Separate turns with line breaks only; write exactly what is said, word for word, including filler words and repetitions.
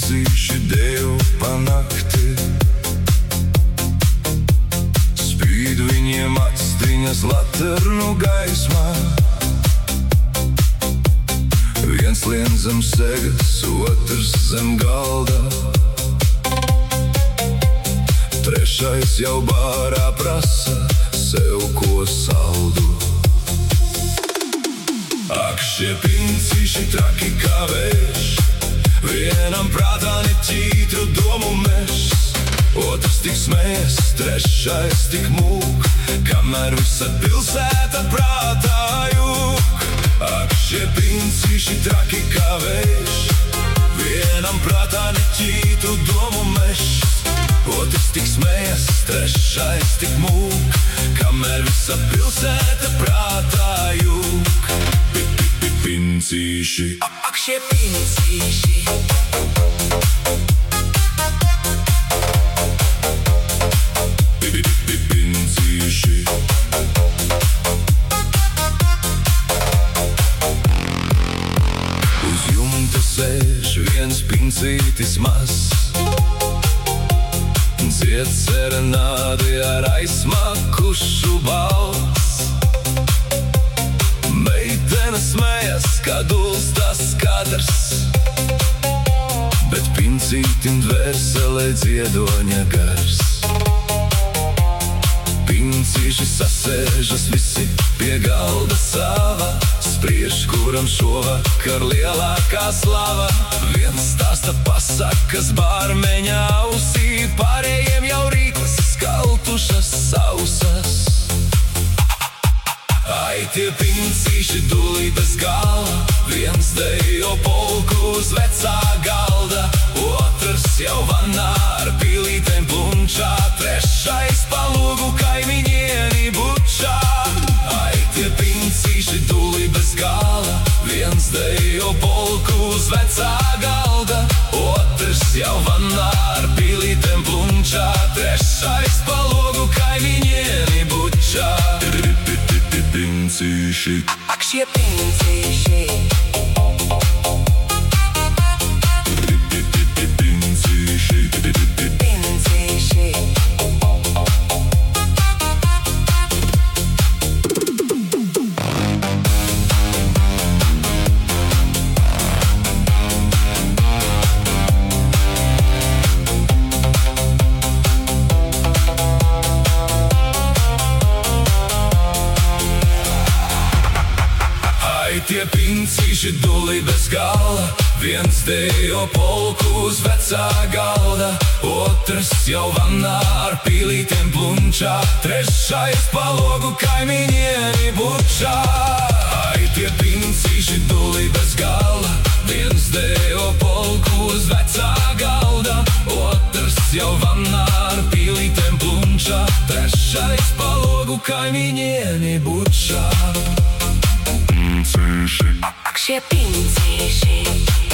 pincīši dejo pa nakti. Spīd viņiem actiņas laternu gaismā. Viens lien zem segas, otrs zem galda. Trešais jau bārā prasa sev ko saldu. Ak, šie pincīši traki kā vējš, vienam prātā neķītru domu mežs. Otrs tik smējas, trešais tik mūk, kamēr visa pilsēta prātā jūk. Ak, šie pincīši traki kā vējš, vienam prātā neķītru domu mežs. Otrs tik smējas, trešais tik mūk, kamēr visa pilsēta prātā jūk. Pincīši,
ak, šie pincīši.
Pincīši. Uz jumta sēž viens pincītis mazs, dzied serenādi ar aizsmakušu balss. Meitene smējas, kā dulstas kadrs, bet pincītim dvēselē dziedoņa gars. Pincīši sasēžas visi pie galda sava, spriež, kuram šovakar lielākā slava. Viens stāsta pasakas bārmeņa ausī, pārējiem jau rīklas skaltušas sausas. Ai, tie pincīši dulī bez gala, viens dejo polku uz vecā galda, otrs jau vanā ar pīlītēm plunčā, trešais pa logu kaimiņieni bučā. Ai, tie pincīši dulī bez gala, viens dejo polku uz vecā galda, otrs jau vanā ar pīlītēm plunčā, trešais pa logu kaimiņieni bučā. Pincīši,
ak, šie pincīši.
Pincīši.
Pincīši.
Tie pincīši dulī bez gala, viens dejo polku uz vecā galda, otrs jau vanā ar pīlītēm plunčā, trešais pa logu kaimiņieni bučā. Ai, tie pincīši dulī bez gala, viens dejo polku uz vecā galda, otrs jau vanā ar pīlītēm plunčā, trešais pa logu kaimiņieni bučā.
Ak, šie pincīši.